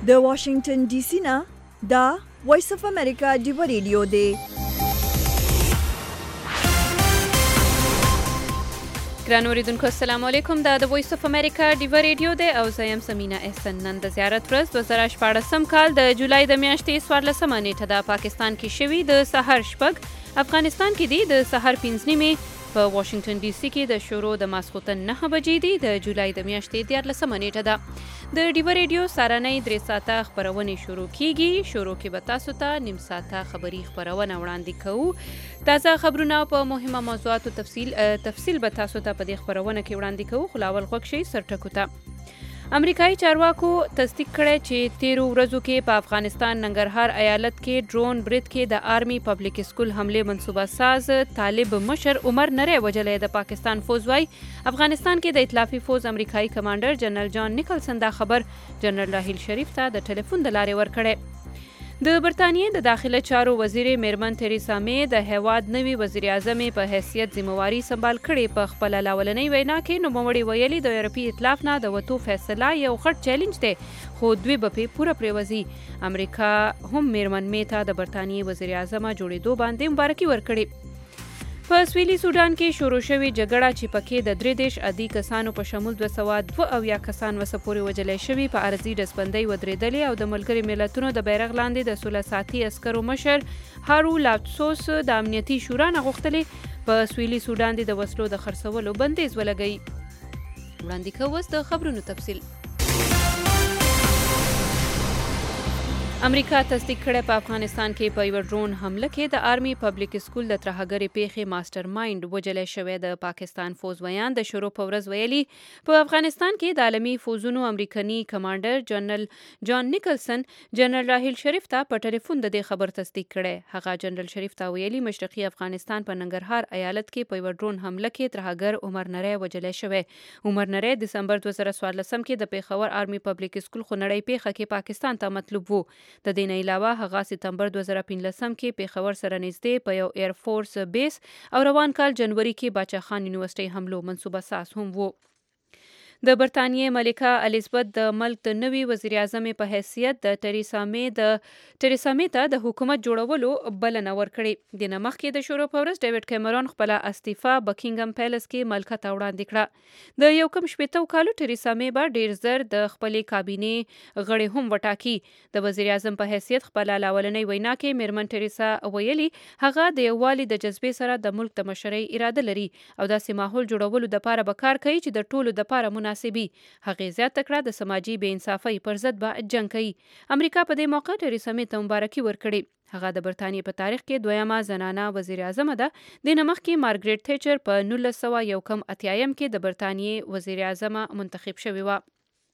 د واشنگټن ډي سي نه دا وایس اف امریکا ډیو ریډیو دی. ګران اوریدونکو السلام علیکم. دا د وایس اف امریکا ډیو ریډیو دی او زه یم سمینا احسن. نن د زیارت ورځ 2014 کال د جولای د میاشتې 14 نیټه د پاکستان کې شوي د سحر شپږ، افغانستان کې دی د سحر 5 نیمې، په واشنگټن ډي سي کې د شروع د ماسخوتن 9 بجې دی د جولای د میاشتې 14 نیټه ده. د ډیو ریډیو سارنۍ 3 ساعته خبرونه شروع کیږي. شروع کې به تاسو ته نیم ساعته خبري خبرونه وړاندې کوو. تازه خبرونه په مهمه موضوعاتو تفصیل به تاسو ته په دې خبرونه کې وړاندې کوو. خو لاول غوږ شئ سرټکو ته. امریکایي چارواکو تصدیق کړی چې 13 ورځو کې په افغانستان ننګرهار ایالت کې ډرون برید کې د آرمي پبلک سکول حمله منصوبه ساز طالب مشر عمر نری وجلی. د پاکستان فوز وايي افغانستان کې د ائتلافي فوز امریکایي کمانډر جنرال جان نیکلسن دا خبر جنرال راحیل شریف ته د ټلیفون د لارې ورکړی. د برتانیې د داخله چارو وزیر میرمن تریسا می د هیواد نوي وزیر اعظم په حیثیت ذمہواری سنبال کړي. په خپل لاولنۍ وینا کې نوموړي ویلي د یورپي ائتلاف نه د وتو فیصله یو غټ چیلنج دی، خو دوی به پې پوره پرېوځي. امریکا هم میرمن می ته د برتانیې وزیر اعظم جوړېدو باندې مبارکي ورکړي. په سویلي سودان کې شروع شوې جګړه چې پکې د 33 عادي کسانو په شمول 202 کسان وسه پورې وجلی شوي په عرضي ډسبندۍ ودرېدلې او د ملګري ملتونو د بیرغ لاندې د سوله ساتي عسکرو مشر هارو لاتسوس د امنیتي شورا نه غوښتلې په سویلي سودان د وسلو د خرڅولو بندیز ولګوي. وړاندې کوو اوس د خبرونو تفصیل. امریکا تصدیق کړی په افغانستان کې په یو ډرون حمله کې د آرمي پبلک سکول د ترهګرۍ پیښې ماستر مایند وجلی شوی. د پاکستان فوز ویان د شروع په ورځ ویلي په افغانستان کې د عالمي فوزونو امریکني کمانډر جنرال جان نیکلسن جنرال راحیل شریف ته په ټلیفون د دې خبر تصدیق کړی. هغه جنرال شریف ته ویلي مشرقي افغانستان په ننګرهار ایالت کې په یو ډرون حمله کې ترهګر عمر نری وجلی شوی. عمر نری دسمبر 2014 کې د پیښور آرمي پبلک سکول خونړۍ پیښه کې پاکستان ته مطلوب وو. د دې نه علاوه هغه سپتمبر 2015 کې پیښور سره نږدې په یو ایر فورس بیس او روان کال جنوري کې باچا خان یونیورسيټي حملو منصوبه ساز هم وو. د برتانیې ملکه الیزابت د ملک د نوي وزیر اعظم په حیثیت د ټریسا می ته د حکومت جوړولو بلنه ورکړې. د نمخ کې د شروع په ورځ ډیوډ کیمرون خپل استعفا بکینګم پیلس کې ملکه ته وړاندې کړه. د یو کم شپېتو کالو ټریسا می به ډیر زر د خپلې کابینې غړي هم وټاکي. د وزیر اعظم په حیثیت خپل لاولنۍ وینا کې میرمن ټریسا ویلي هغه د یووالي د جذبې سره د ملک د مشرۍ اراده لري او داسې ماحول جوړولو لپاره به کار کوي چې د ټولو لپاره مناسبي. هغه زیاته کړه د سماجی بې انصافۍ پر ضد به جنګ کوي. امریکا په دې موقع ټریسا می ته مبارکي ورکړي. هغه د برتانیې په تاریخ کې دویمه زنانه وزیر اعظم ده. د نمخ کې مارګریټ تیچر په 1981 کې د برتانیې وزیر اعظم منتخب شوی و.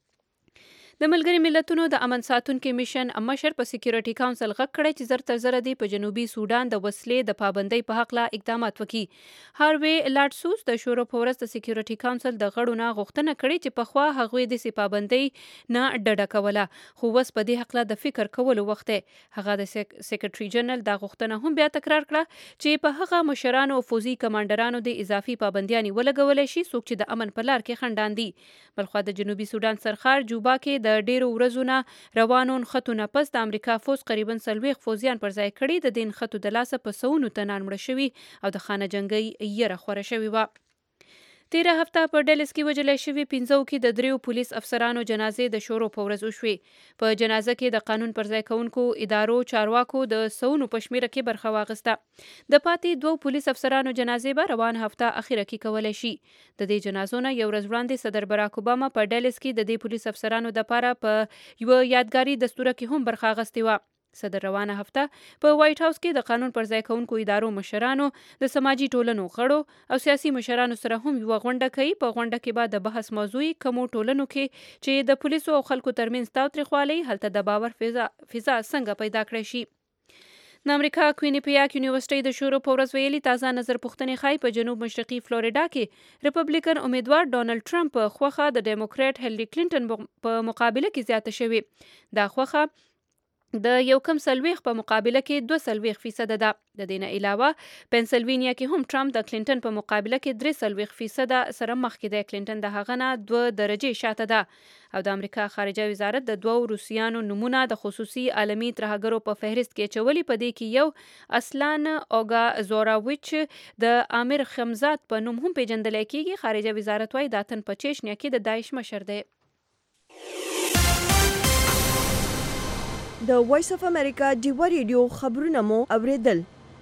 د ملګري ملتونو د امن ساتونکو میشن مشر په سکیورټي کونسل غږ کړی چې زر تر زر دی په جنوبي سودان د وسلې د پابندۍ په حق لا اقدامات وکړي. هاروی لارډسوس د شورو په ورځ د سکیورټي کونسل د غړو نه غوښتنه کړې چې پخوا هغوی د پابندۍ نه ډډه کوله، خو اوس په دې حق لا د فکر کولو وخت دی. هغه د سیکریټري جنرال دا غوښتنه هم بیا تکرار کړه چې په هغه مشرانو او فوزي کمانډرانو د اضافي پابندیانې ولګولې شي څوک چې د امن په لار کې خنډان دي. بلخو د جنوبي سودان سرخار جوبا کې د ډیرو ورځو نه روانو نښتو نه پس د امریکا فوز قریبا 40 فوزیان پر ځای کړي. د دې نښتو د لاسه په سونو تنان مړه شوي او د خانه جنګۍ یره خوره شوي وه. تیره هفته په ډلس کې وجلی شوي 15 کې د 3 پولیس افسرانو جنازې د شورو په ورځ وشوې. په جنازه کې د قانون پر ځای کوونکو ادارو چارواکو د سونو په شمیره کې برخه واخیسته. د پاتې 2 پولیس افسرانو جنازې به روان هفته اخیره کې کولای شي. د دې جنازو نه یو ورځ وړاندې صدر براک اوباما په ډلس کې د دې پولیس افسرانو لپاره په یو یادګاري دستور کې هم برخه اخیستې و. صدر روانه هفته په وایټ هاوس کې د قانون پر ځای کوونکو ادارو مشرانو، د سماجی ټولنو غړو او سیاسي مشرانو سره هم یو غونډه کوي. په غونډه کې به د بحث موضوع کومو ټولنو کې چې د پولیسو او خلکو ترمنځ تاوتریخوالی هلته د باور فضا څنګه پیدا کړی شي. د امریکا کوینیپیاک یونیورسيټي د شورو په ورځ ویلي تازه نظر پوښتنې ښایي په جنوب مشرقي فلوریډا کې ریپبلیکن امیدوار ډونالد ټرمپ خوخه د ډیموکریټ هیلری کلینټن په مقابله کې زیاته شوې. دا خوخه د 1.40 په مقابله کې 2.40% ده. د دې نه علاوه پنسلوینیا کې هم ټرمپ د کلینټن په مقابله کې 3.40% سره مخکې دی. کلینټن د هغه نه 2 درجې شاته ده. او د امریکا خارجه وزارت د 2 روسیانو نمونه د خصوصي عالمي ترهګرو په فهرست کې چولي. په دې کې یو اسلان اوګا زوراویچ د عامر خمزات په نوم هم پیژندل کېږي. خارجه وزارت وايي دا تن په چشنیا کې د داعش مشر دی. د وایس اف امریکا ډیوا ریډیو خبرونه مو اوریدل.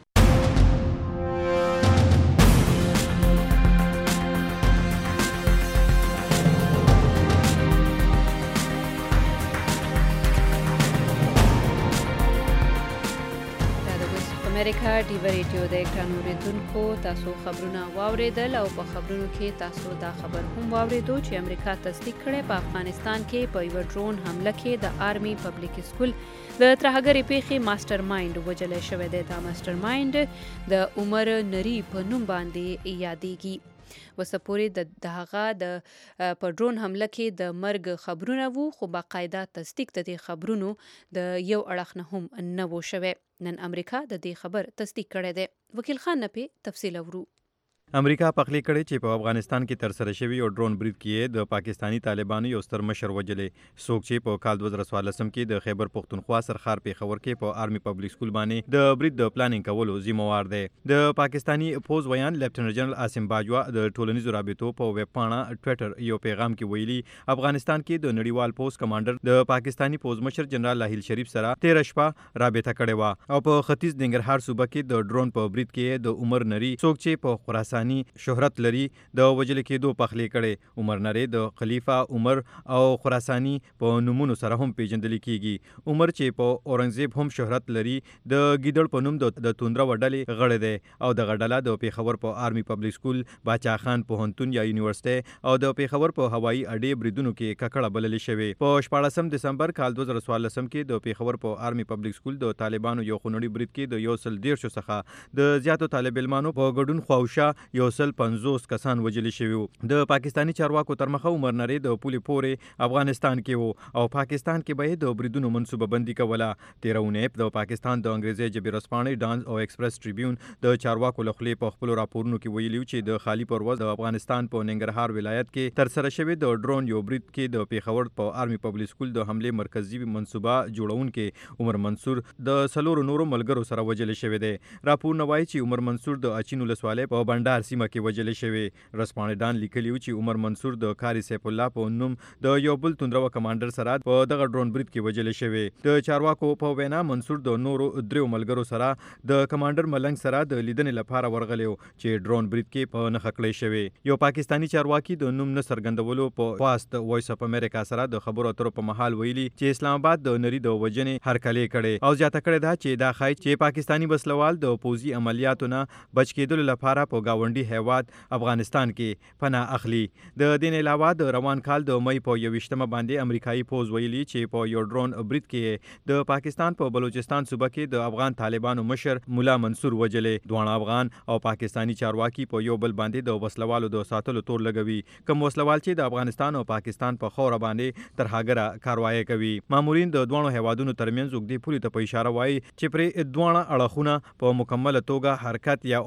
امریکا ډیوا ریډیو د اکران اوریدونکو تاسو خبرونه واوریدل او په خبرونو کې تاسو دا خبر هم واوریدو چې امریکا تصدیق کړي په افغانستان کې په یو ډرون حمله کې د آرمي پبلک سکول د ترهګرۍ پیښې ماستر مایند وژل شوی دی. دا ماستر مایند د عمر نری په نوم باندې یادېږي. وسپورې د هغه د په ډرون حمله کې د مرګ خبرونه وو، خو باقاعده تصدیق د دې خبرونو د یو اړخ نه هم نه وو شوی. نن امریکا د دې خبر تصدیق کړی دی. وکیل خان نه په تفصیل اورو. امریکا پخلی کړي چې په افغانستان کې تر سره شوی او ډرون برید کې د پاکستانی طالبانو یو ستر مشر وجلې. څوک چې په کال 2014 کې د خیبر پختونخوا سرخار پیښور کې په آرمي پبلک سکول باندې د برید د پلانینګ کولو ذمہوار دی. د پاکستانی فوز ویان لیفټننټ جنرال عاصم باجوا د ټولنیزو رابطو په ویب پاڼه ټوئیټر یو پیغام کې ویلي افغانستان کې د نړیوال پوز کمانډر د پاکستانی فوز مشر جنرال لاهیل شریف سره 13 شپه رابطه کړې و او په ختیځ ننګرهار صوبه کې د ډرون په برید کې د عمر نری څوک چې په خراسان شهرت لري د وجل کېدو پخلی کړي. عمر نری د خلیفہ عمر او خراسانی په نومونو سره هم پیژندل کیږي. عمر چې په اورنګزیب هم شهرت لري د ګیدړ په نوم د توندره وډلې غړی دی او د غډله د پیښور په آرمي پبلک سکول، باچا خان پوهنتون یا یونیورسيټي او د پیښور په هوایي اډې بریدونو کې ککړه بللې شوې. په 14 دسمبر کال 2014 کې د پیښور په آرمي پبلک سکول د طالبانو یو خونړي برید کې د 113 څخه د زیاتو طالب علمانو په ګډون خواوشا 50 کسان وژل شوي. د پاکستانی چارواکو تر مخه عمر نری د پولې پورې افغانستان کې وو او پاکستان کې به د بریدونو منصوبه بندي کوله. 13 د پاکستان د انګریزي ژبې رسپانې ډانس او ایکسپریس ټریبیون د چارواکو لخوا په خپل راپورونو کې ویلي چې د خالی پرواز د افغانستان په ننګرهار ولایت کې تر سره شوی د ډرون یو برید کې د پیښور په آرمي پبلک سکول د حمله مرکزی منصوبه جوړونکو عمر منصور د سلور نورو ملګرو سره وژل شوی دی. راپور نوای چې عمر منصور د اچینو لسواله په بندر سیمه کې وژل شوی. رسپانډان لیکلی چې عمر منصور د کاری سیف الله په نوم د یو بل توندرو کمانډر سره په دغه ډرون برید کې وژل شوی. د چارواکو په وینا منصور د نورو درو ملګرو سره د کمانډر ملنګ سره د لیدنې لپاره ورغلیو چې ډرون برید کې په نخ کړی شوی. یو پاکستانی چارواکي د نوم نه څرګندولو په واسط وایس اف امریکا سره د خبرو اترو په محل ویلي چې اسلام آباد د نری د وجنې هرکلې کړي او زیاته کړي دا چې دا خای چې پاکستانی بسلوال د پوزي عملیاتو نه بچ کېدل لپاره په گاونډي هیواد افغانستان کې پناه اخلي. د دین علاوه د روان کال د مې په 21مه باندې امریکایي پوز ویلي چې په یو ډرون برید کې د پاکستان په بلوچستان صوبه کې د افغان طالبانو مشر مولا منصور وجلې. دوه افغان او پاکستانی چارواکي په یو بل باندې د وسلوالو د ساتلو تور لګوي. کوم وسلوال چې د افغانستان او پاکستان په خور باندې ترهګره کاروایی کوي. مامورین د دوه هیوادونو ترمنځ وګړي پوری ته په اشاره وایي چې پر دوه اړخونه په مکمل توګه حرکت یا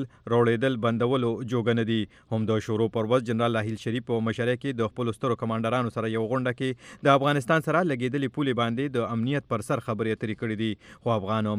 اوړېدل بندولو جوګ نه دي. هم د شورو پرواز جنرال لاهیل شریف په مشره کې د خپل سترو کمانډرانو سره یو غونډه کې د افغانستان سره لګیدلې پولې باندې د امنیت پر سر خبرې اترې کړې دي. خو افغان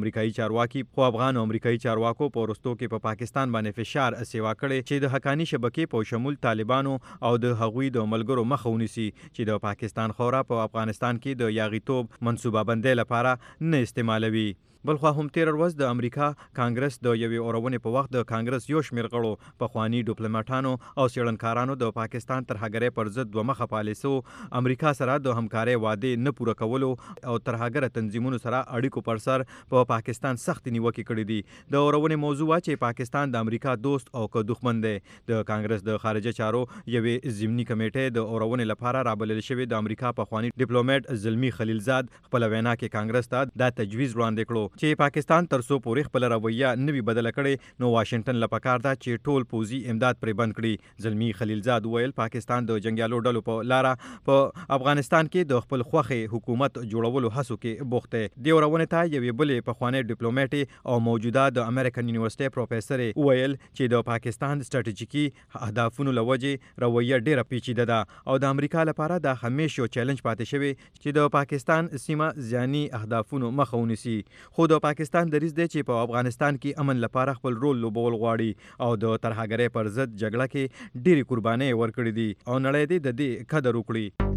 او امریکایي چارواکو په ورستو کې په پاکستان باندې فشار سیوا کړي چې د حقانی شبکې په شمول طالبانو او د هغوی د ملګرو مخه ونیسي چې د پاکستان خورا په افغانستان کې د یاغیتوب منصوبه بندۍ لپاره نه استعمالوي. بلخوا هم 13 ورځ د امریکا کانګرس د یوې اورونې په وخت د کانګرس یو شمېر غړو په خواني ډیپلوماټانو او څېړنکارانو د پاکستان ترهګرۍ پر ضد دوه مخه پالیسو امریکا سره د همکارۍ وعده نه پوره کولو او ترهګر تنظیمونو سره اړیکو پر سر په پاکستان سخت نیوکې کړې دي. د اورونې موضوع چې پاکستان د امریکا دوست او که دښمن دی. د کانګرس د خارجه چارو یوې ضمني کمیټې د اورونې لپاره رابلل شوی د امریکا په خواني ډیپلوماټ زلمی خلیلزاد خپل وینا کې کانګرس ته دا تجویز وړاندې کړو چې پاکستان ترڅو پورې خپل رویه نوي بدله کړي نو واشنگټن لپاره دا چې ټول پوزي امداد پرې بند کړي. زلمی خلیلزاد ویل پاکستان د جنگیالو ډلو په لاره په افغانستان کې د خپل خوخي حکومت جوړولو هڅو کې بوخت دی. د ورونه ته یوې بلې پخوانی ډیپلوماټ او موجوده د امریکن یونیورسيټي پروفیسور ویل چې د پاکستان ستراتیژیکي اهدافونو لوجې رویه ډیره پیچیده ده او د امریکا لپاره د همیشو چیلنج پاتې شوی چې د پاکستان سیمه ځاني اهدافونو مخه ونیسي. خو د پاکستان دریځ دی چې په افغانستان کې امن لپاره خپل رول لوبول غواړي او د ترهګرۍ پر ضد جګړه کې ډیری قربانۍ ورکړې دي او نړۍ دې د دې قدر وکړي.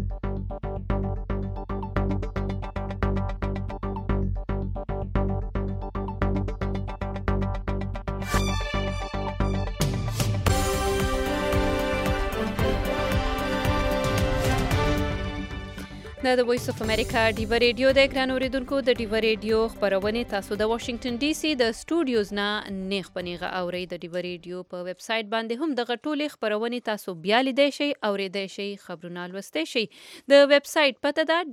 دا د وایس اف امریکا ډیوه ریډیو د اکران اوریدونکو د ډیوه ریډیو خبرونه تاسو د واشنگټن ډي سي د سټوډیوز نه نیغ پنیغه اوري. د ډیوه ریډیو په ویب سټ باندې هم د غټولې خبرونه تاسو بیا لیدای شئ اوریدای شئ خبرونه لوستئ شئ. د ویب سټ پته ده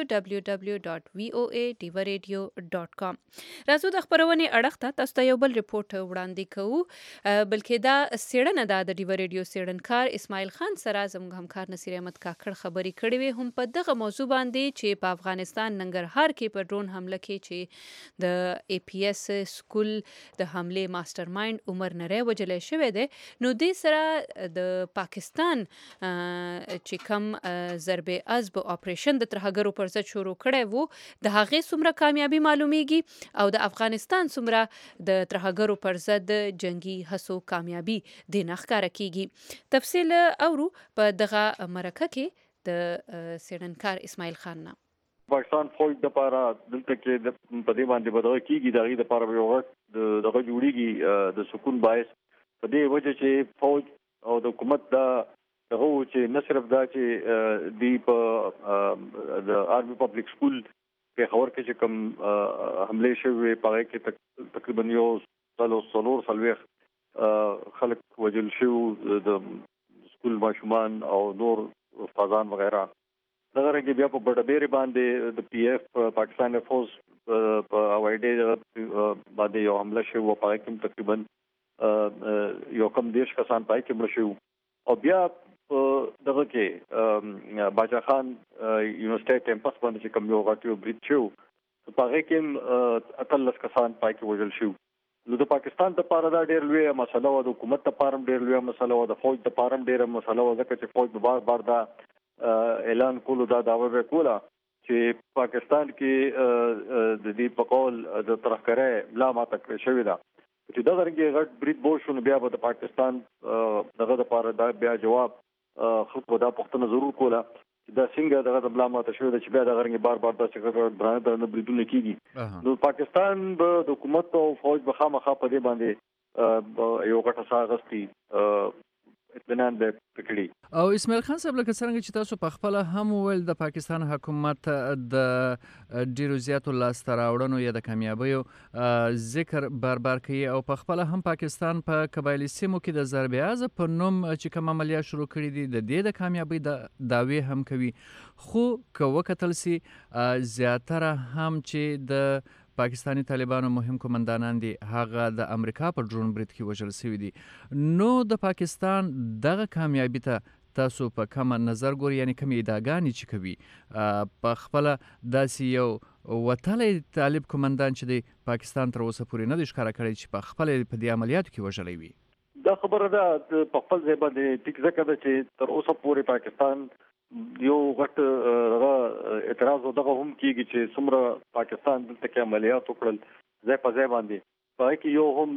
www.voa.divaradio.com. راځو د خبرونه اړه ته تاسو ته یو بل ریپورت وړاندې کوو بلکې دا سیړنه ده د ډیوه ریډیو سیړنکار اسماعیل خان سره زموږ همکار نصیر احمد کاکړ خبرې کړې وي هم په دغه موضوع باندې چې په افغانستان ننګرهار کې په ډرون حمله کې چې د اي پی ایس سکول د حمله ماستر مایند عمر نری وجلې شوی دی نو دې سره د پاکستان چې کم ضرب عضب اپریشن د ترهګرو پر ضد شروع کړی وو د هغې څومره کامیابي معلومیږي او د افغانستان څومره د ترهګرو پر ضد جنگي هڅو کامیابي د نخکاره کیږي. تفصیل اورو په دغه مرکه کې د سیړنکار اسماعیل خان نه. پاکستان فوج د لپاره دلته کې د پدې باندې بدوي کیږي دغه د لپاره یو وخت دغه جوړیږي د سکون باعث په دې وجه چې فوج او د حکومت دغه چې نه صرف دا چې دی په د آرمي پبلک سکول په خبر کې چې کوم حمله شوی په کې تقریبا یو څلور سلويخ خلک وجل شو د سکول ماشومان او نور استادان وغیرہ دغه رنګ بیا په بډبېری باندې د پی ایف پاکستان فوز په هوایي ډګر باندې یو حمله شو او په کې تقریبا یو کم دیش کسان پای کې مړ شو او بیا دغه کې باجا خان یونیورسيټي کیمپس باندې کوم یو غټیو بریټ شو په هغه کې اتلس کسان پای کې وژل شو. نو د پاکستان د پاره دا ډېر لوی مسله او د حکومت د پاره ډېر لوی مسله او د فوج د پاره ډېر مسله او ځکه چې فوج بار بار دا اعلان کولو دا داوا وکولا چې پاکستان کې د دې په قول د ترهګرۍ لا ماته شوې ده چې دا غرنګي غټ بریټ بوشون بیا به د پاکستان دغه د پاره دا بیا جواب خو دا پښتنه ضرور کوله دا څنګه دغه د بلامه شوې ده چې بیا د غرنګي بار بار دا څنګه درانه د بریټونه کیږي. نو پاکستان د حکومت او فوج به خامخا په دې باندې یو غټه ساغستی اطمینان به پکړي. او اسماعیل خان صاحب لکه څنګه چې تاسو په خپل هم ویل د پاکستان حکومت د ډیرو زیاتو لاسته راوړنو یا د کامیابیو ذکر بار بار کوي او په خپل هم پاکستان په قبایلی سیمو کې د ضرب عضب په نوم چې کوم عملیات شروع کړي دي د دې د کامیابی د داوی هم کوي خو که وکتل سي زیاتره هم چې د پاکستانی طالبانو مهم کمانډانان دي هغه د امریکا په ډرون برید کې وژل شوي دي. نو د پاکستان دغه کامیابی ته تاسو په کوم نظر ګورئ یعنی کوم ادعاګانې چې کوي په خپل داسې یو وتلی طالب کمانډان چې د پاکستان تر اوسه پورې نه دی ښکاره کړی چې په خپل په دې عملیاتو کې وژلی وي. دا خبره ده په خپل ځای باندې ټیک ځکه ده چې تر اوسه پورې پاکستان یو غټ اعتراض دغه هم کیږي چې څومره پاکستان دلته کې عملیات وکړل ځای په ځای باندې په کې یو هم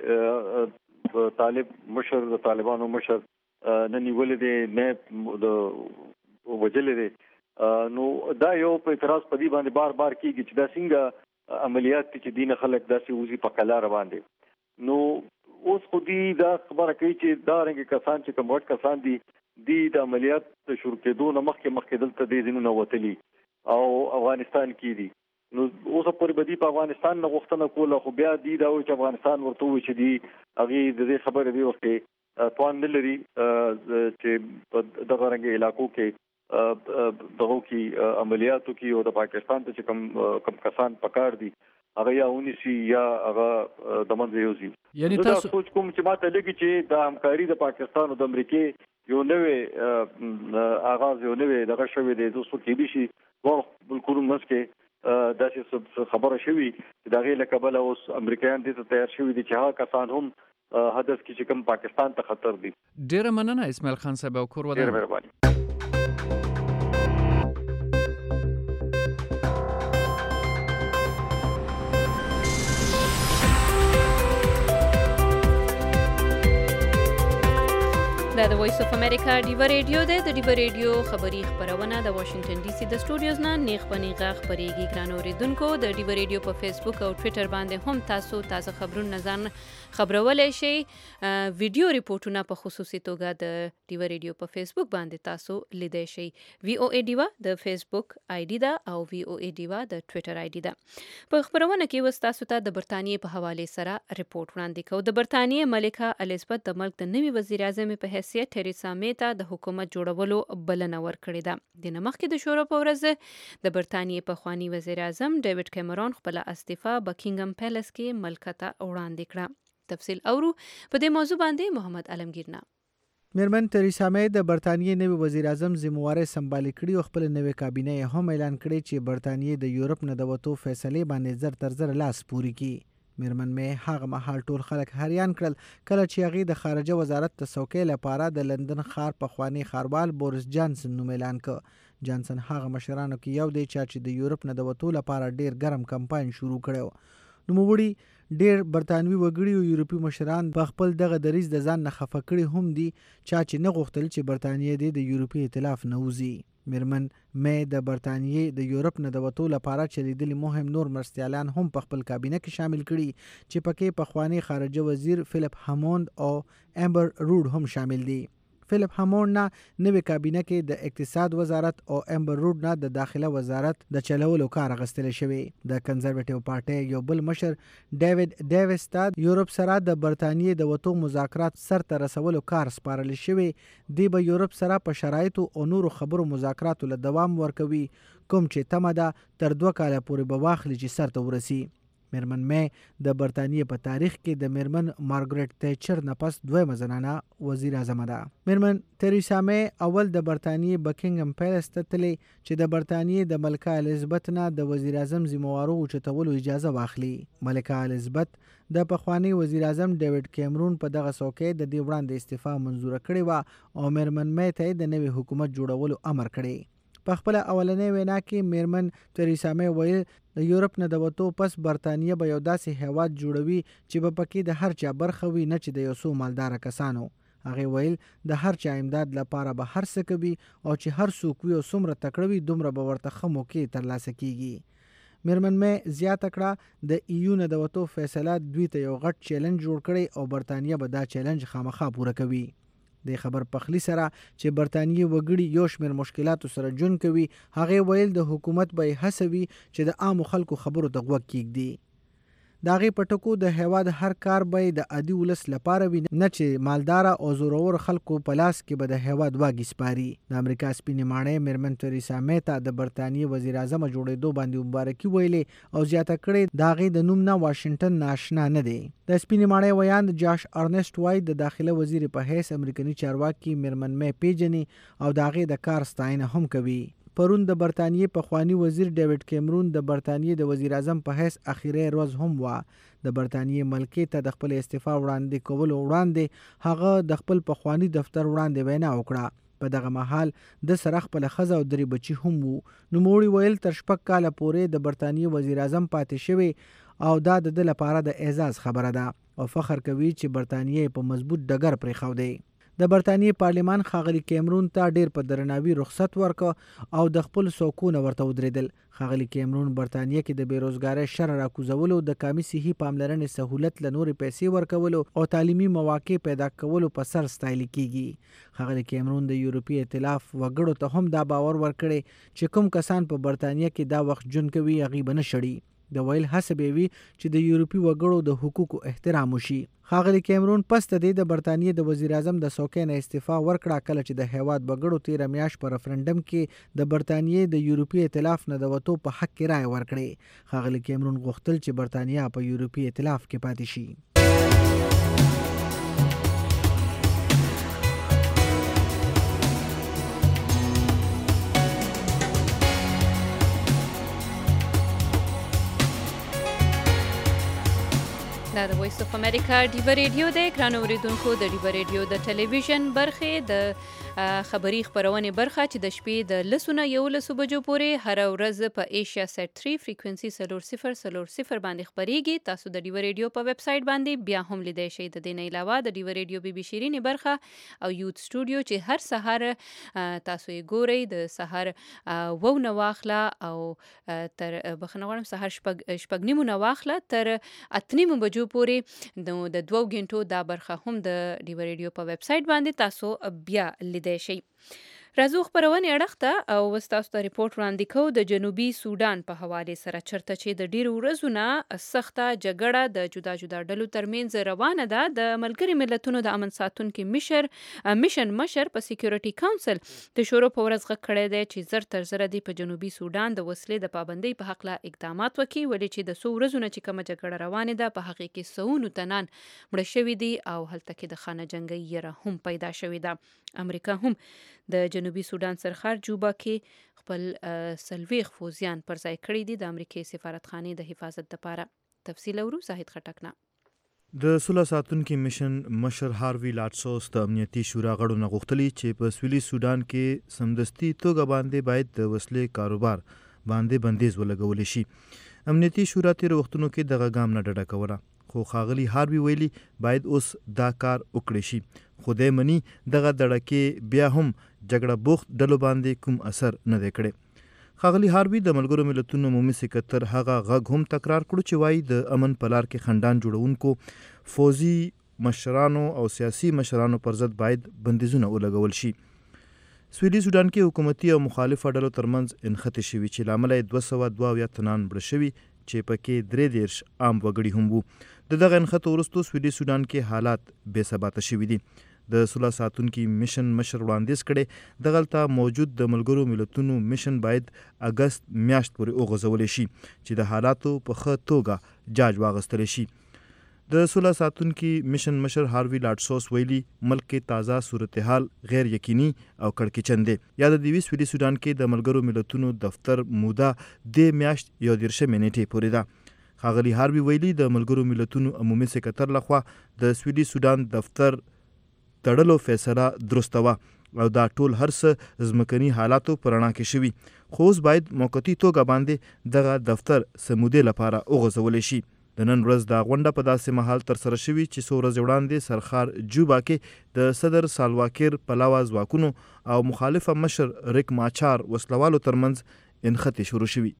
لوی طالب مشر د طالبانو مشر نه نیولې دي نه د وجلې دي. نو دا یو په اعتراض په دې باندې بار بار کیږي چې دا څنګه عملیات چې دین خلک داسې وزي په کلار باندې. نو اوس خو دې دا خبره کوي چې دا رنګ کسان چې کوم وخت کسان دي د عملیات شروع کېدو نه مخکې دلته د دینونو وتلی او افغانستان کې دي. نو اوس پورې بدی په افغانستان نه غوښتنه کوله خو بیا دی دا چې افغانستان ورته وي چې دی هغه د دې خبرې دی وخت توان نه لري چې په دغه رنګ علاقو کې دغه کې عملیاتو کې او د پاکستان ته چې کم کسان پکار دي هغه یا ونیسي یا هغه د منځه یوزي. یعنی تاسو سوچ کوم چې ماته لګي چې د همکاري د پاکستان او د امریکای یو نوې آغاز یو نوې دغه شوی دی دوستو کې دي شي بالکل مسکه داسې خبره شوی چې دا غي لکبل اوس امریکایان دې ته تیار شوی دي چې هغه کسان هم هدف کې چې کوم پاکستان ته خطر دي. ډیره مننه اسماعیل خان صاحب او کور ودان. ډیره مهرباني. دا د وایس اف امریکا ډیو ریډیو ده. د ډیو ریډیو خبری خبرونه د واشنگټن ډي سي د سټوډیوز نه نیغ پنیغه خبريږي. ګران اوریدونکو د ډیو ریډیو په فیسبوک او ټوئیټر باندې هم تاسو تازه خبرونه ځان خبرولای شئ. ویډیو ریپورتونه په خصوصي توګه د ډیو ریډیو په فیسبوک باندې تاسو لیدای شئ. وی او ای ډیو د فیسبوک آی ډی ده او وی او ای ډیو د ټوئیټر آی ډی ده. په خبرونه کې وس تاسو ته د برتانیې په حواله سره ریپورت وړاندې کوو. د برتانیې ملکه الیزابت د ملک د نوي وزیر اعظم په حیثیت تریسا می ته د حکومت جوړولو بلنه ورکړې ده. د نمخ کې د شورا په ورځ د برتانیې په خوانی وزیر اعظم ډیوډ کیمرون خپل استعفا بکینګم پیلس کې ملکته وړاندې کړه. تفصیل اورو په دې موضوع باندې محمد علمگیرنا. میرمن تریسا می د برتانیې نوی وزیر اعظم ذمہواره سمبالي کړي او خپل نوې کابینه هم اعلان کړي چې برتانیې د یورپ نه د وټو فیصله باندې زر تر زر لاس پوري کړي. میرمن می هغه مهال ټول خلک حیران کړل کله چې هغه د خارجه وزارت د څوکۍ لپاره د لندن ښار په خوانی ښاروال بورس جانسن نوم اعلان کړ. جانسن هغه مشرانو کې یو دی چې د یورپ نه د وټو لپاره ډیر ګرم کمپاین شروع کړو. نوموړي ډیر برتانوي وګړي او یورپي مشران په خپل دغه دریځ د ځان نه خفه کړي هم دي چې نه غوښتل چې برتانیې د یورپي ائتلاف نه وځي. میرمن می د برتانیې د یورپ نه د وټو لپاره چلیدلي مهم نور مرستیالان هم په خپل کابینه کې شامل کړي چې پکې پخوانی خارجه وزیر فلیپ هاموند او امبر رود هم شامل دي. فلیپ هاموند نه نوې کابینه کې د اقتصاد وزارت او امبر رود نه د داخله وزارت د چلولو کار غستل شوی. د کنزرویټیو پارټي یو بل مشر ډیوډ ډیویس ته یورپ سره د برتانیې د وټو مذاکرات سر ته رسولو کار سپارل شوی. دی به یورپ سره په شرایطو او نورو خبرو مذاکراتو له دوام ورکوي کوم چې تمه ده تر 2 کاله پورې به واخلي چې سر ته ورسي. میرمن می د برتانیې په تاریخ کې د میرمن مارګریټ تیچر نه پس دویمه زنانه وزیر اعظم ده. میرمن تریسا می اول د برتانیې بکینګم پیلس ته تللی چې د برتانیې د ملکه الیزابت نه د وزیر اعظم ذمہوارو اوچتولو اجازه واخلي. ملکه الیزابت د پخوانی وزیر اعظم ډیوډ کیمرون په دغه څوکۍ د دې وړاندې استعفا منظور کړې و او میرمن می ته د نوي حکومت جوړولو امر کړی. په خپل اولنې وینا کې میرمن تریسا می ویل د یورپ نه د وټو پس برتانیې به یو داسې هیواد جوړوي چې په پکې د هر چا برخه وي نه چې د یو څو مالدار کسانو. هغه ویل د هر چا امداد لپاره به هر څه کوي او چې هر څوک وي او څومره تکړه وي دومره به ورته ښه موقع ترلاسه کیږي. میرمن می زیاته کړه د ایو نه د وټو فیصله دوی ته یو غټ چیلنج جوړ کړي او برتانیې به دا چیلنج خامخا پوره کوي. د خبر پخلی سره چې برتانیې وګړي یو شمېر مشکلاتو سره ژوند کوي هغه ویل د حکومت به هڅوي چې د عام خلکو خبرو ته غوږ کیږدي. د هغې په ټکو د هیواد هر کار به د عادي ولس لپاره وي نه چې مالداره او زورور خلکو په لاس کې به د هیواد واګې سپاري. د امریکا سپینې ماڼۍ میرمن تریسا می ته د برتانیې وزیر اعظم جوړېدو باندې مبارکي ویلې او زیاته کړې د هغې د نوم نه واشنګټن ناشنا نه دی. د سپینې ماڼۍ ویاند جاش ارنسټ وای د داخله وزیر په حیث امریکایي چارواکي میرمن می پیژني او د هغې د کار ستاینه هم کوي. پرون د برتانیې پخوانی وزیر ډیوډ کیمرون د برتانیې د وزیر اعظم په حیث اخیری ورځ هم وا د برتانیې ملکې ته د خپل استعفا وړاندې کولو وړاندې هغه د خپل پخوانی دفتر وړاندې وینا وکړه. په دغه مهال د سره خپل ښځه او 3 بچي هم وو. نوموړي ویل تر 6 کاله پورې د برتانیې وزیر اعظم پاتې شوی او دا د لپاره د اعزاز خبره ده او فخر کوي چې برتانیې په مضبوط ډګر پرېښودی. د برتانیې پارلمان ښاغلي کیمرون ته ډیر په درناوي رخصت ورکړ او د خپل څوکونه ورته ودرېدل. ښاغلي کیمرون برتانیې کې د بیروزګارۍ شر راکوزولو د کامي صحي پاملرنې سهولت له نورې پیسې ورکولو او تعلیمي مواقع پیدا کولو په سر ستایل کیږي. ښاغلي کیمرون د یورپي ائتلاف وګړو ته هم دا باور ورکړی چې کوم کسان په برتانیې کې دا وخت ژوند کوي هغوی به نه شړي. د ویل هڅه به وي چې د یورپي وګړو د حقوقو احترام وشي. ښاغلي کیمرون پس د دې د برطانیې د وزیر اعظم د څوکۍ نه استعفا ورکړه کله چې د هیواد وګړو 13 میاشت په ریفرنډم کې د برطانیې د یورپي ائتلاف نه د وتو په حق کې رائے ورکړي. ښاغلي کیمرون غوښتل چې برطانیه په یورپي ائتلاف کې پاتې شي. دا د وایس اف امریکا ډیوه ریډیو د ګرانو اوریدونکو د ډیوه ریډیو د ټلویزیون برخې د خبري خبرونې برخه چې د شپې د 11:00 بجو پورې هر ورځ په ایشیا سیټ 3 فریکوئنسي 0000 باندې خبريږي. تاسو د ډیوه ریډیو په ویب سټ باندې بیا هم لیدای شئ. د دې نه علاوه د ډیوه ریډیو بي بي شيرين برخه او یوت سټوډیو چې هر سحر تاسو یې ګورئ د سحر وو نه واخله او تر بخنوړم سحر شپږ نیمه واخله تر 8 بجو پورې د 2 غنټو دا برخه هم د ډیوه ریډیو په ویب سټ باندې تاسو بیا لیدای شئ. راځو خبرونه اړخته او تاسو ته ریپورت وړاندې کوو د جنوبي سودان په حواله سره چرته چې د ډیرو ورځو نه سخته جګړه د جدا جدا ډلو ترمنځ روانه ده. د ملګری ملتونو د امن ساتونکو میشن مشر په سکیورټي کونسل د شورو په ورځ غږ کړی دی چې زر تر زر دی په جنوبي سودان د وسلې د پابندۍ په حق لا اقدامات وکړي ولې چې د 100 ورځو نه چې کومه جګړه روانه ده په حقیقت کې سونو تنان مړ شوی دي او هلته کې د خانه جنگي یره هم پیدا شوی ده. امریکا هم د جنوبي سودان سرخار جوبا کې خپل سلويخ فوزیان پر ځای کړی دي د امریکای سفارتخانه د حفاظت لپاره. تفصیل اورو زاهد خټک نه. د سوله ساتونکو میشن مشر هاروی لاټسوس د امنیتي شورا غړو نه غوښتلي چې په سویلي سودان کې سمدستي توګه باندې باید د وسلې کاروبار باندې بندیز ولګول شي. امنیتي شورا تیر وختونو کې دغه ګام نه ډډه کوله خو ښاغلي هاروی ویلي باید اوس دا کار وکړي شي. خو دې مني دغه دړکې بیا هم جګړه بوخت ډلو باندې کوم اثر نه دی کړی. ښاغلي هاروی د ملګرو ملتونو عمومي سکرتر هغه غږ هم تکرار کړو چې وایي د امن په لار کې خندان جوړونکو فوزي مشرانو او سیاسي مشرانو پر ضد باید بندیزونه ولګول شي. سویلي سودان کې حکومتي او مخالفه ډلو ترمنځ انخته شوي چې لامل یې 222 تنان مړه شوي چې پکې 33 عام وګړي هم وو. دغه انخته وروسته سویلي سودان کې حالات بې ثباته شوي دي. د سوله ساتونکو میشن مشر وړاندیز کړي دغلته موجود د ملګرو ملتونو میشن باید اگست میاشت پورې وغځول شي چې د حالاتو په ښه توګه جاج واغستل شي. د سوله ساتونکو میشن مشر هاروی لاټسوس ویلي ملک کې تازه صورتحال غیر یقیني او کړکېچن دی. یا د دیوي سویلي سودان کې د ملګرو ملتونو دفتر موده د میاشت 11 نیټې پورې ده. ښاغلي هاروی ویلي د ملګرو ملتونو عمومي سکرتر لخوا د سویلي سودان دفتر تړلو فیصله درسته وه او دا ټول هر څه ځمکني حالاتو په رڼا کې شوي خو اوس باید موقتي توګه باندې دغه دفتر سمودې لپاره وغځولی شي. د نن ورځ دا غونډه په داسې مهال ترسره شوي چې څو ورځې وړاندې سرخار جوبا کې د صدر سالواکیر پلاوا ځواکونو او مخالفه مشر ریک ماچار وسلوالو ترمنځ انخته شروع شوي.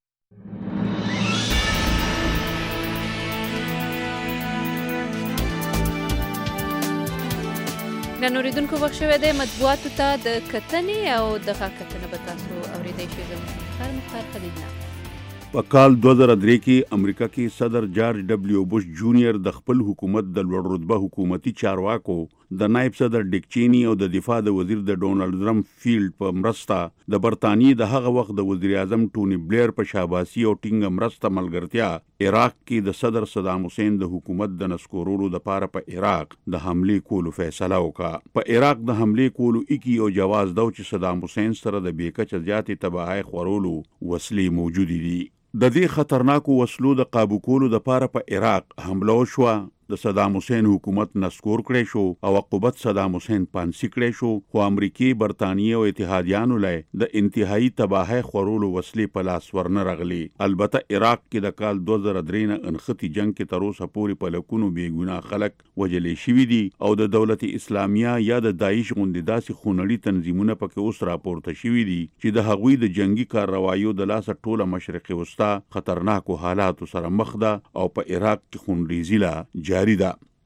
ګرانو اوریدونکو وخت شوی دی مطبوعاتو ته د کتنې او دغه کتنه به تاسو اوریدی شئ. زه مختار خلیل نه. په کال 2003 کې امریکا کې صدر جارج ډبلیو بوش جونیئر د خپل حکومت د لوړ رتبه حکومتي چارواکو د نائب صدر ډیک چینی او د دفاع د وزیر د ډونالد رمفیلډ په مرسته د برتانیې د هغه وخت د وزیر اعظم ټونی بلیر په شاباسي او ټینګه مرسته ملګرتیا عراق کې د صدر صدام حسین د حکومت د نسکورولو لپاره په عراق د حمله کولو فیصله وکړه. په عراق د حمله کولو اکی او جواز دو چې صدام حسین سره د بیکچه زیاتې تباہي خورولو وسلې موجود دي. د دې خطرناکو وسلو د قابو کولو لپاره په عراق حمله وشوه. د صدام حسین حکومت نسکور کړی شو او عقوبت صدام حسین پانسی کړی شو خو امریکای برتانیې او اتحادیانو لای د انتهایی تباہي خورولو وسلې په لاس ورنه رغلي. البته عراق کې د کال 2003 نه انختی جنگ کې تر اوسه پورې په لکونو بیګناه خلک وجلې شوي دي او د دولت اسلامیه یا د داعش غوندې داسې خونړي تنظیمونه پکې اوس راپورته شوي دي چې د هغوی د جنگي کاروایو د لاسه ټوله مشرقي وسطا خطرناکو حالاتو سره مخ ده او په عراق کې خونریزي لا جاری ده.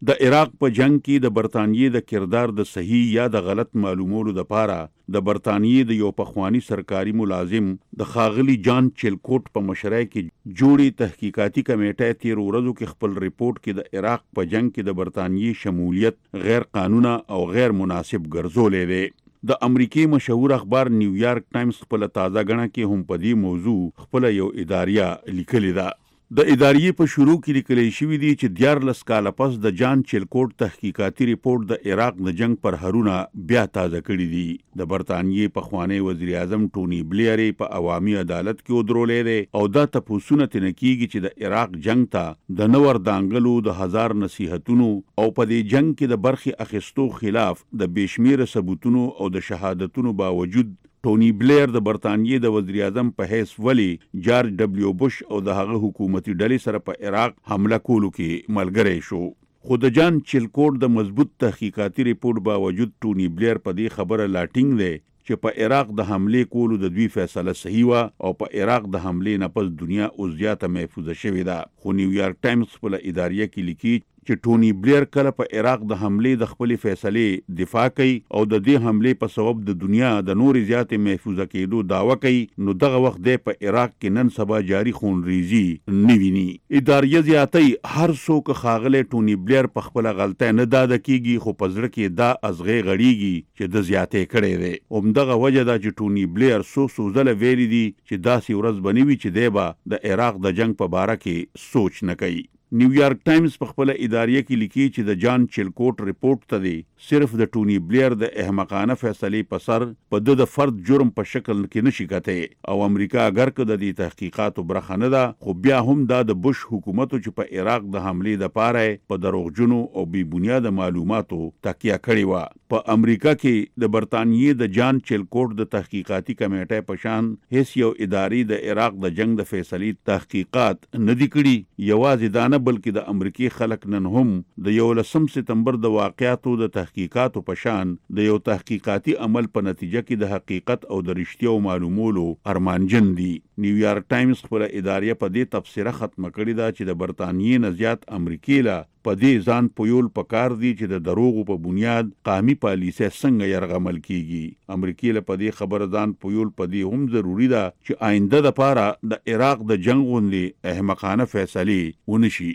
د عراق په جنگ کې د برطانیې د کردار د صحیح یا د غلط معلومولو لپاره د برطانیې د یو پخوانی سرکاري ملازم د خاغلی جان چیلکوټ په مشرۍ کې جوړې تحقیقاتي کمیټې تیر ورځو کې خپل ریپورت کې د عراق په جنگ کې د برطانیې شمولیت غیر قانونه او غیر مناسب ګرځولې دی. د امریکای مشهور اخبار نیویارک ټایمز خپل تازه غڼه کې هم په دې موضوع خپل یو اداریه لیکلې ده. د ادارې په شروع کې لیکل شوی دی چې 14 کاله پس د جان چیلکوټ تحقیقاتي ریپورت د عراق د جنگ پر هرونه بیا تازه کړی دی. د برطانیې پخوانی وزیر اعظم ټونی بلیر په عوامي عدالت کې ودرولې دی او دا تپوسونه تنه کیږي چې د عراق جنگ ته د نور دانګلو د هزار نصيحتونو او په دې جنگ کې د برخي اخیستو خلاف د بشمیره ثبوتونو او د شهادتونو باوجود ټونی بلیر د برطانیې د وزیر اعظم په حیث ولی جارج ډبلیو بوش او د هغه حکومتي ډلې سره په عراق حمله کولو کې ملګری شو. خو د جان چیلکوټ د مضبوط تحقیقاتي ریپورت باوجود ټونی بلیر په دې خبره لاټینګ دی چې په عراق د حمله کولو د دوی فیصله صحیح و او په عراق د حمله نه پس دنیا اوس زیاته محفوظه شوې ده. خو نیویارک ټایمز خپل اداریه کې لیکي چې ټونی بلیر کله په عراق د حمله د خپل فیصله دفاع کوي او د دې حمله په سبب د دنیا د نوري زیاتې محفوظه کېدو داوا کوي، نو دغه وخت د په عراق کې نن سبا جاری خونریزي نیویني. اداریه زیاتې هر څوک خاغله ټونی بلیر په خپل غلطه نه داده کیږي، خو په ځړ کې دا ازغه غړیږي چې د زیاتې کړي دي. همدغه وجه دا چې ټونی بلیر سوزله ویلي دي چې داسې ورځ بنوي چې دی به د عراق د جنگ په باره کې سوچ نه کوي. نیویارک ټایمز په خپل اداریه کې لیکي چې د جان چیلکوټ ریپورت ته دی صرف د ټونی بلیر د احمقانه فیصلې په سر په د فرد جرم په شکل کې نشي کته او امریکا اگر که د دې تحقیقاتو برخه نه ده، خو بیا هم دا د بوش حکومت چې په عراق د حمله د پاره په دروغجنو او بی بنیاد معلوماتو تکیه کړې و. په امریکا کې د برطانیې د جان چیلکوټ د تحقیقاتي کمیټې په شان هیڅ یو ادارې د عراق د جنگ د فیصلې تحقیقات نه دی کړي. یوازې دا نه بلکې د امریکای خلک نن هم د 11 سپتمبر د واقعاتو د تحقیقاتو په شان د یو تحقیقاتي عمل په نتیجه کې د حقیقت او د رښتیاو معلومولو ارمانجن دي. نیویارک ټایمز خپل اداریه په دې تبصره ختمه کړې ده چې د برطانیې نه زیات امریکای لا په دې ځان پویول پکار دي چې د دروغو په بنیاد قومي پالیسي څنګه يرغمل کیږي. امریکای له په دې خبر ځان پویول په دې هم ضروری ده چې آینده د پاره د عراق د جنگ غوندي احمقانه فیصله ونشي.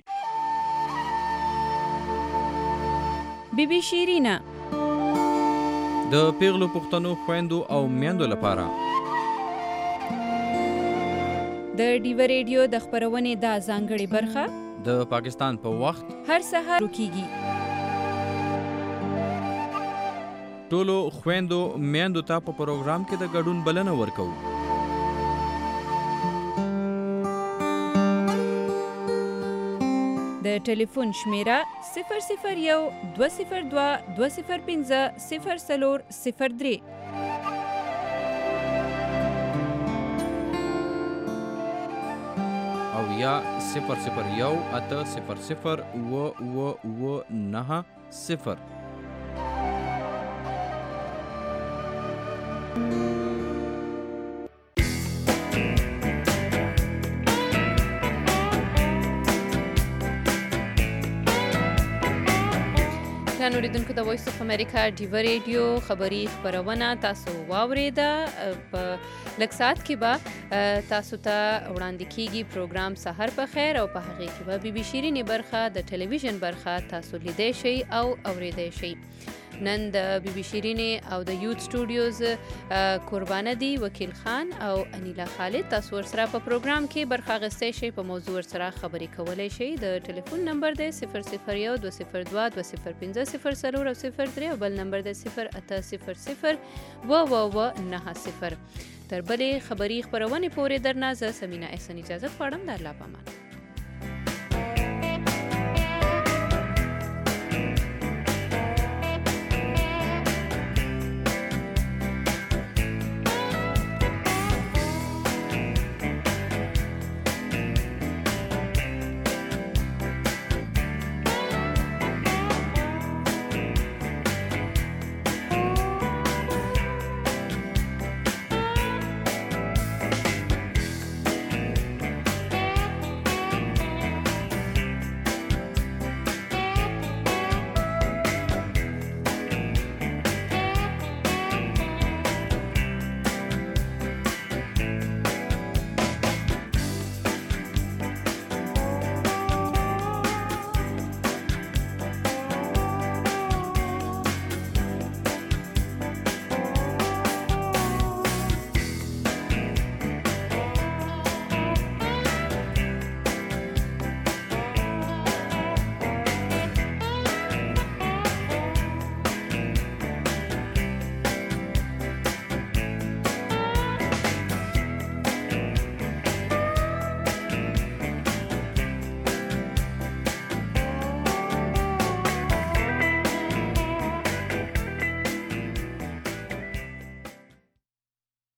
بیبي شیرینا د پیغلو پښتنو خويندو او میندو لپاره د ډیو ریډیو د خبرونې دا ځانګړې برخه د پاکستان په وخت هر سهار کیږي. ټولو خويندو میندو ته په پروګرام کې د ګډون بلنه ورکو. د ټلیفون شمیره 001 202 205 0403 او یا 001 800 990. اوریدونکو د وایس اف امریکا ډیو ریډیو خبری خبرونه تاسو واوریده. په لږ ساعت کې به تاسو ته وړاندې کیږي پروګرام سحر په خیر او په هغه کې به بیبي شیرینی برخه د ټلویزیون برخه تاسو لیدای شئ او اوریدای شئ. نن د بیبي شیرینی او د یوت سټوډیوز قربانه دي وکیل خان او انیلا خالد. تاسو ورسره په پروګرام کې برخه اخیستی شئ، په موضوع ورسره خبرې کولی شئ. د ټلیفون نمبر دی 001 202 205 0403 او بل نمبر دی 0800 990. تر بلې خبري خبرونې پورې درنه زه سمینا احسان اجازه غواړم. د الله پامان.